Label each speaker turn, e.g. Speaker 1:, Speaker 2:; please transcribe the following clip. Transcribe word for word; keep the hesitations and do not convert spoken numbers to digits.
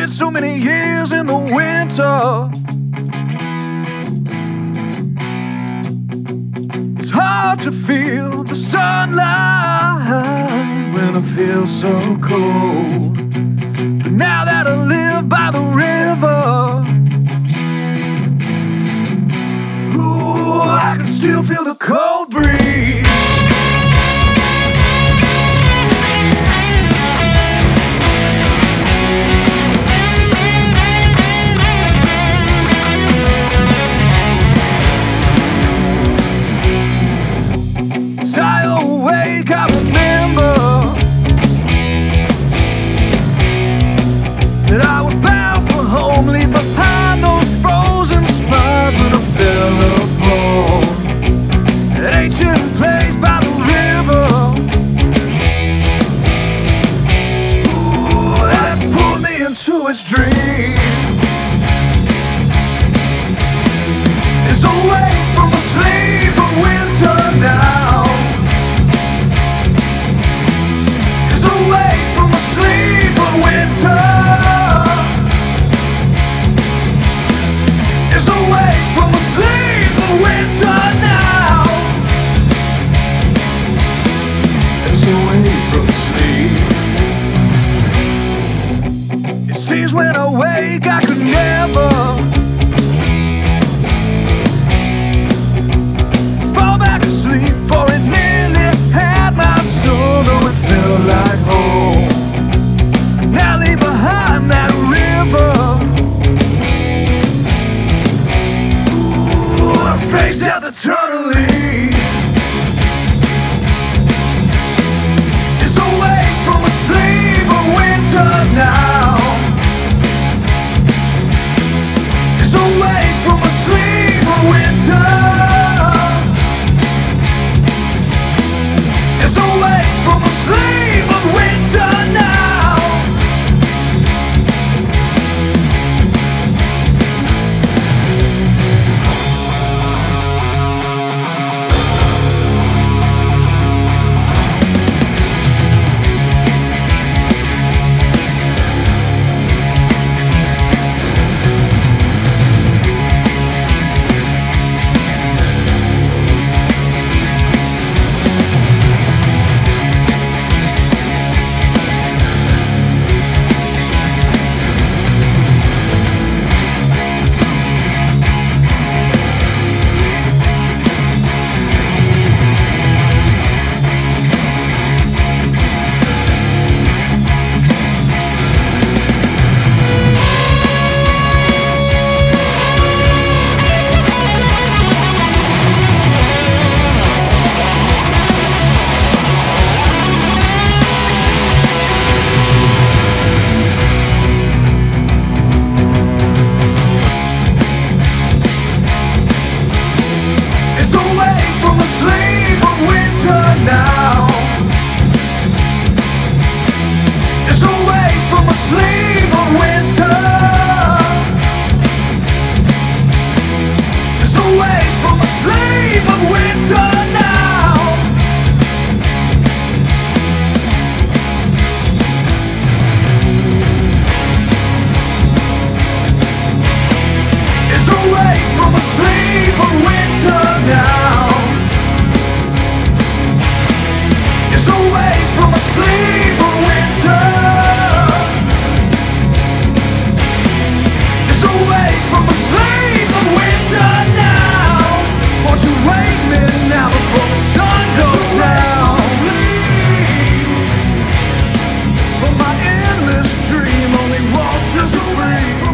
Speaker 1: spent so many years in the winter. It's hard to feel the sunlight when I feel so cold. But now that I live by the river, ooh, I can still feel the cold breeze. I awake, I remember that I was bound for home, leave behind those frozen spires when I fell apart. That ancient place by the river, ooh, that pulled me into its dream. It's away from the sleep of winter now. Away from the sleep of winter. It's away from the sleep of winter now. It's away from sleep. It seems when I wake I could never fall back asleep, for it nearly had my soul, though it felt like home. And now I leave behind that river. Ooh, I face death eternally. It's away from the sleep of winter now. It's away from the sleep of winter. It's away from the sleep of winter now. From my endless dream, only walks us free.